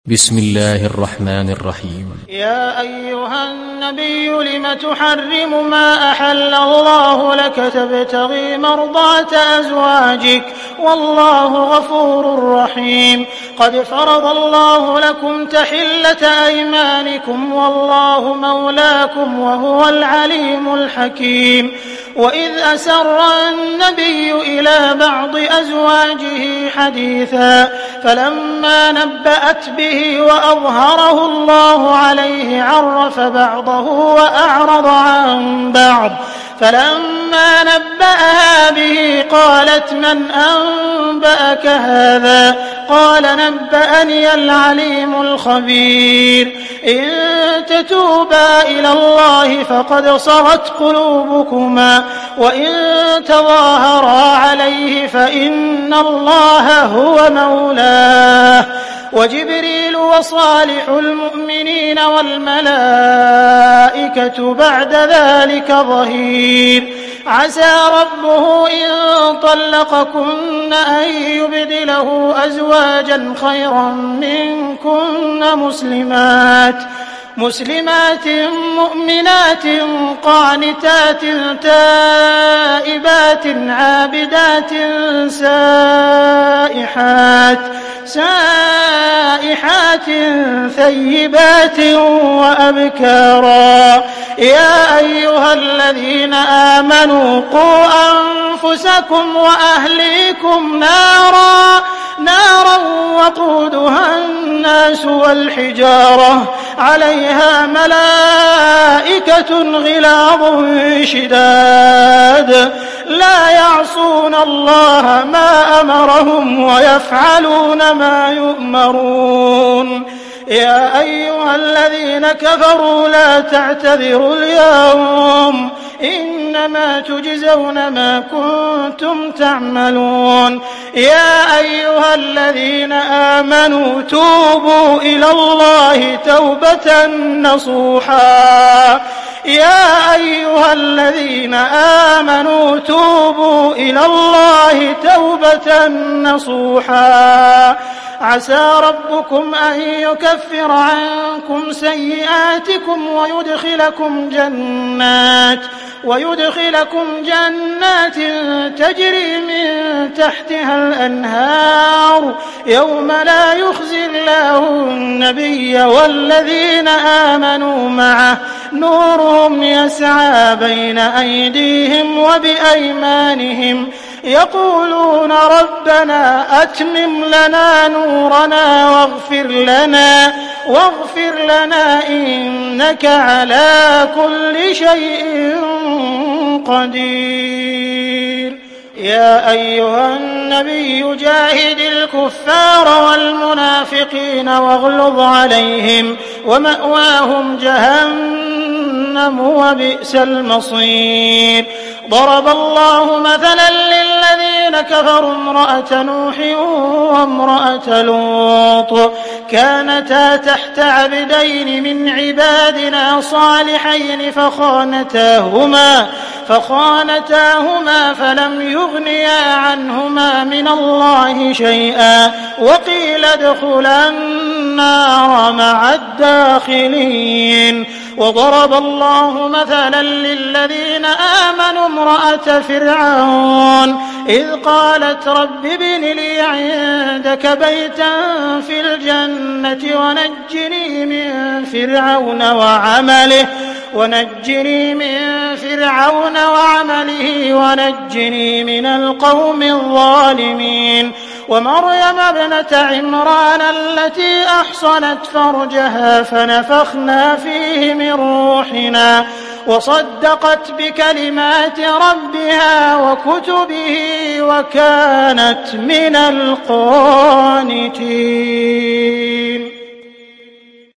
بسم الله الرحمن الرحيم. يا أيها النبي لم تحرم ما أحل الله لك تبتغي مرضات أزواجك والله غفور رحيم. قد فرض الله لكم تحلة أيمانكم والله مولاكم وهو العليم الحكيم. وإذ أسر النبي إلى بعض أزواجه حديثا فلما نبأت به وأظهره الله عليه عرف بعضه وأعرض عن بعض. فلما نبأها به قالت من أنبأك هذا؟ قال نبأني العليم الخبير. إن تتوبا إلى الله فقد صغت قلوبكما وإن تظاهرا عليه فإن الله هو مولاه وجبريل وصالح المؤمنين والملائكة بعد ذلك ظهير. عسى ربه إن طلقكن أن يبدله أزواجا خيرا منكن مسلمات مؤمنات قانتات تائبات عابدات سائحات ثيبات وأبكارا. يا أيها الذين آمنوا قوا أنفسكم وأهليكم نارا وقودها الناس والحجارة عليها ملائكة غلاظ شداد لا يعصون الله ما أمرهم ويفعلون ما يؤمرون. يا أيها الذين كفروا لا تعتذروا اليوم إنما تجزون ما كنتم تعملون. يا أيها الذين آمنوا توبوا إلى الله توبة نصوحا. يا أيها الذين آمنوا توبوا إلى الله توبة نصوحا. عسى ربكم أن يكفر عنكم سيئاتكم ويدخلكم جنات تجري من تحتها الأنهار يوم لا يخزي الله النبي والذين آمنوا معه نورهم يسعى بين أيديهم وبأيمانهم يقولون ربنا أتمم لنا نورنا واغفر لنا إنك على كل شيء قدير. يا أيها النبي جاهد الكفار والمنافقين واغلظ عليهم ومأواهم جهنم وبئس المصير. ضرب الله مثلا للذين كفروا امرأة نوح وامرأة لوط كانتا تحت عبدين من عبادنا صالحين فخانتاهما فلم يغنيا عنهما من الله شيئا وقيل ادخلا النار مع الداخلين. وضرب الله مثلا للذين آمنوا امرأة فرعون إذ قالت رب ابن لي عندك بيتا في الجنة ونجني من فرعون وعمله ونجني من القوم الظالمين. ومريم ابنة عمران التي أحصنت فرجها فنفخنا فيه من روحنا وصدقت بكلمات ربها وكتبه وكانت من القانتين.